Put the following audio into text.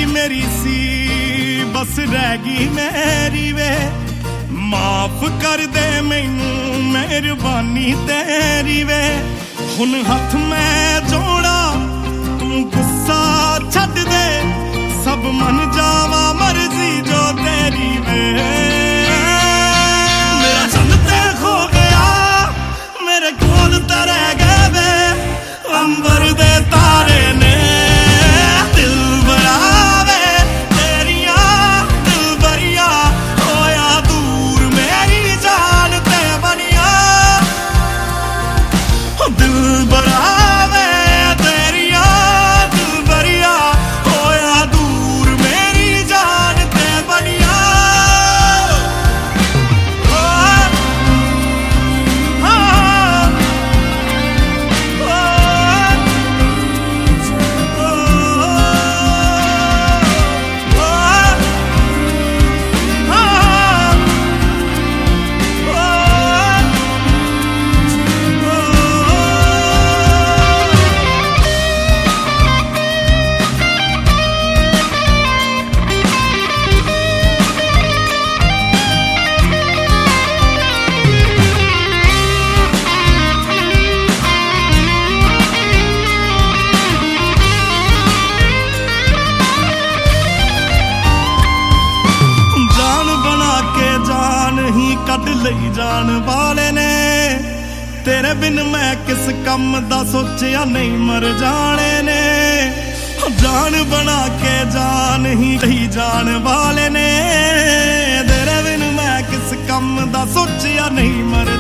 मेरी सी बस रह गई मेरी वे माफ कर दे मैनू मेहरबानी तेरी वे हुन हथ मैं जोड़ा तू गुस्सा छड्ड दे सब मन जावा मर्जी जो तेरी वे मेरा चंद ते खो गया मेरे कोल ते रह गए वे अंबर दे तारे ने दिल बरावे तेरिया दिल बरिया होया दूर मेरी जान ते बनिया दिल बरावे तेरिया दिल बरिया होया दूर मेरी जान ते बनिया कट लई जान वाले ने तेरे बिन मैं किस कम दा सोचिया नहीं मर जाने ने जान बना के जान ही लई जान वाले ने तेरे बिन मैं किस कम दा सोचिया नहीं मर